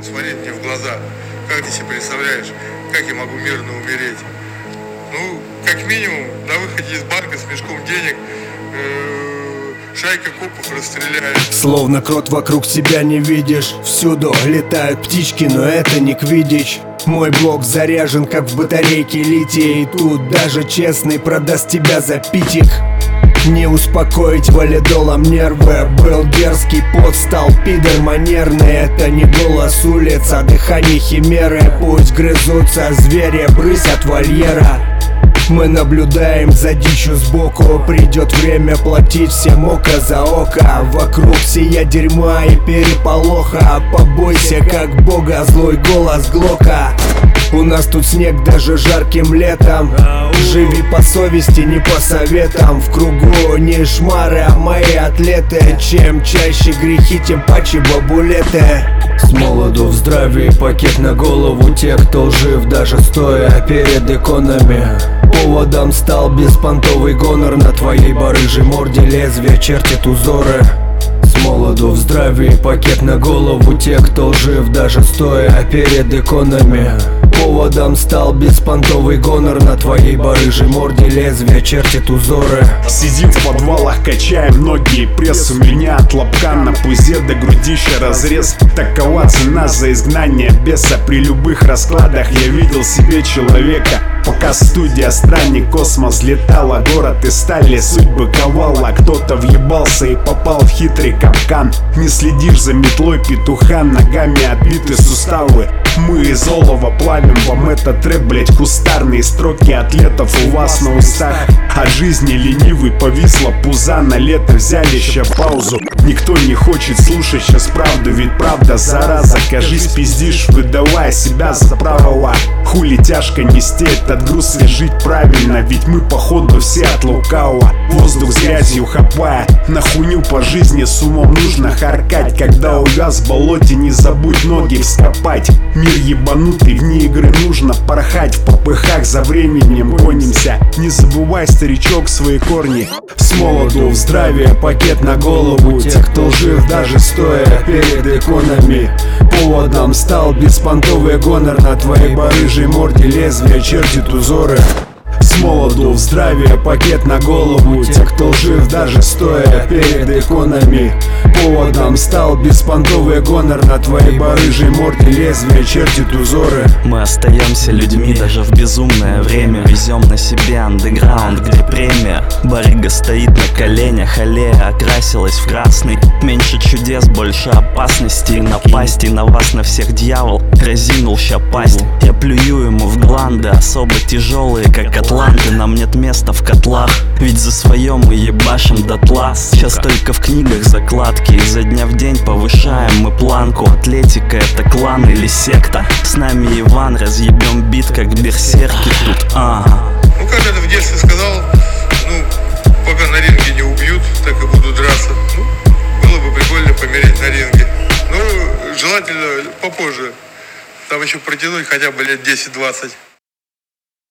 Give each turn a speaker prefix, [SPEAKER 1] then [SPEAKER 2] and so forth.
[SPEAKER 1] смотреть мне в глаза. Как ты себе представляешь, как я могу мирно умереть? Ну, как минимум, на выходе из банка с мешком денег шайка копов расстреляет.
[SPEAKER 2] Словно крот вокруг себя не видишь. Всюду летают птички, но это не квиддич. Мой блок заряжен, как в батарейке литий. Тут даже честный продаст тебя за питик. Не успокоить валидолом нервы. Был дерзкий, пот стал пидор манерный. Это не голос улиц, а дыхание химеры. Пусть грызутся звери, брысь от вольера. Мы наблюдаем за дичью сбоку. Придет время платить всем око за око. Вокруг сия дерьма и переполоха. Побойся как бога, злой голос Глока. У нас тут снег даже жарким летом. Живи по совести, не по советам. В кругу не шмары, а мои атлеты. Чем чаще грехи, тем паче бабулеты. С молоду в здравии пакет на голову. Те, кто жив, даже стоя перед иконами. Поводом стал беспонтовый гонор. На твоей барыжей морде лезвие чертит узоры. С молоду в здравии пакет на голову. Те, кто жив, даже стоя перед иконами. Поводом стал беспонтовый гонор. На твоей барыжей морде лезвие чертит узоры.
[SPEAKER 3] Сидим в подвалах, качаем ноги и пресс. У меня от лобка на пузе до грудища разрез. Такова цена за изгнание беса. При любых раскладах я видел себе человека. Пока студия странник, космос летала. Город из стали, судьбы ковала. Кто-то въебался и попал в хитрый капкан. Не следишь за метлой петуха. Ногами отбиты суставы. Мы из олова плавим вам этот рэп, блять, кустарные строки атлетов у вас на устах. От жизни ленивый повисла пуза. На лето взяли ща паузу. Никто не хочет слушать сейчас правду, ведь правда зараза. Кажись, пиздишь, выдавая себя за правого. Хули тяжко нести этот груз и жить правильно, ведь мы походу все от лукавого. Воздух с грязью хапая, на хуйню по жизни с умом нужно харкать. Когда увяз в болоте, не забудь ноги вскопать. Мир ебанутый, вне игры нужно порхать. В попыхах за временем гонимся. Не забывай, старичок, свои корни.
[SPEAKER 2] С молоду в здравии пакет на голову. Те, кто жив, даже стоя перед иконами. Поводом стал беспонтовый гонор. На твоей барыжей морде лезвие чертит узоры. С молоду в здравии пакет на голову. Те, кто жив, даже стоя перед иконами. Поводом стал беспонтовый гонор. На твоей барыжей морде лезвие чертит узоры.
[SPEAKER 4] Мы остаемся людьми даже в безумное время. Везем на себе андеграунд, где премия. Барыга стоит на коленях, аллея окрасилась в красный. Меньше чудес, больше опасностей. Напасть и на вас на всех дьявол разинул ща пасть. Я плюю ему в гланды, особо тяжелые, как атланты. Нам нет места в котлах, ведь за свое мы ебашим дотла. Сейчас только в книгах закладки. Изо дня в день повышаем мы планку. Атлетика — это клан или секта. С нами Иван, разъебем бит, как берсерки тут.
[SPEAKER 1] Ну, как это в детстве сказал, ну, пока на ринге не убьют, так и буду драться. Ну, было бы прикольно помереть на ринге. Ну, желательно попозже. Там еще протянуть хотя бы лет 10-20.